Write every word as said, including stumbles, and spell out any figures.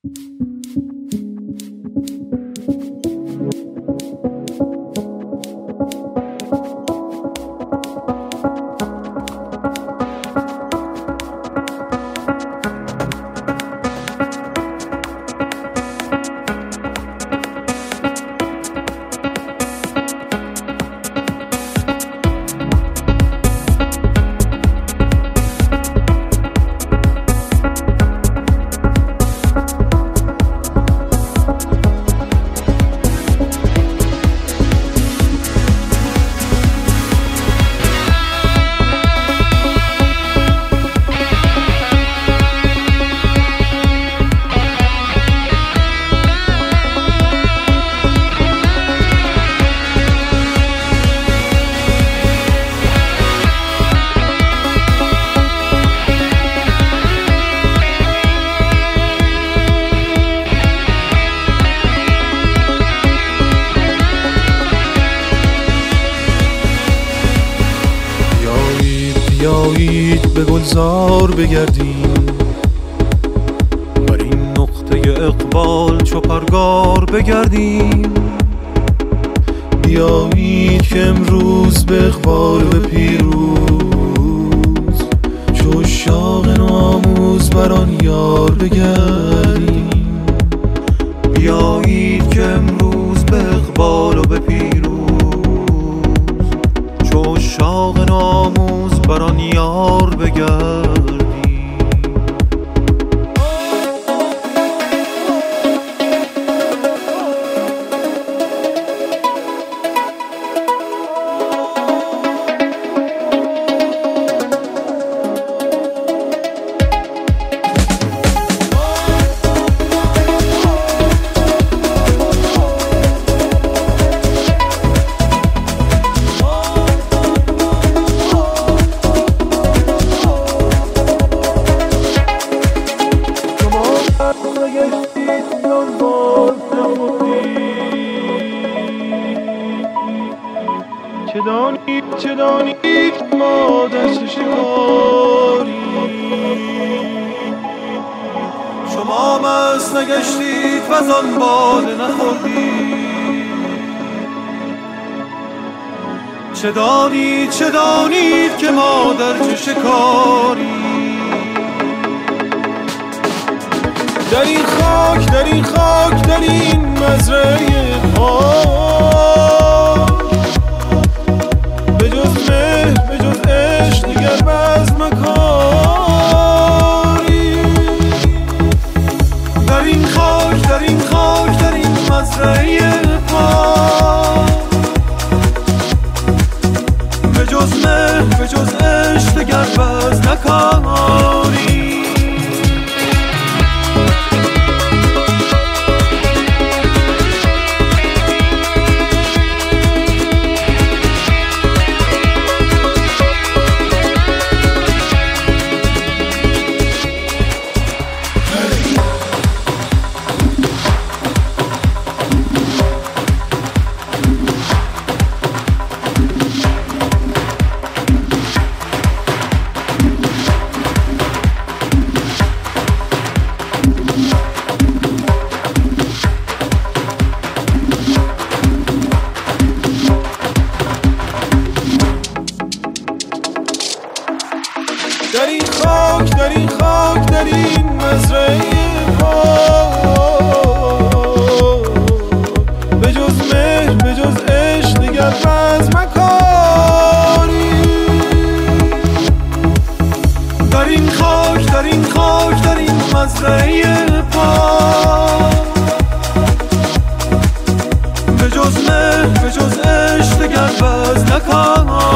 بیایید به گلزار بگردیم، بر این نقطه اقبال چو پرگار بگردیم. بیایید که امروز به اقبال و به پیروز چو عشاق نوآموز بر آن یار بگردیم. بیایید که امروز به اقبال و به پیروز چو عشاق نوآموز بر آن یار بگردیم. چه دانید چه دانید ما در چه شکاری، شما مست نگشتید و آن باده نخوردید. چه دانید چه دانید که ما در چه شکاری، در این خاک در این خاک در این مزرعه پاک، به جز مهر به جز عشق دیگر بزم کاری. در این خاک در این خاک در این مزرعه پاک، به جز مهر به جز عشق دیگر بزم کاری. در این خاک در این خاک در این مزرعه پاک، به جز مهر به جز عشق دیگر بزم کاری. در این خاک در این خاک در این مزرعه پاک، به جز مهر به جز عشق دیگر بزم کاری.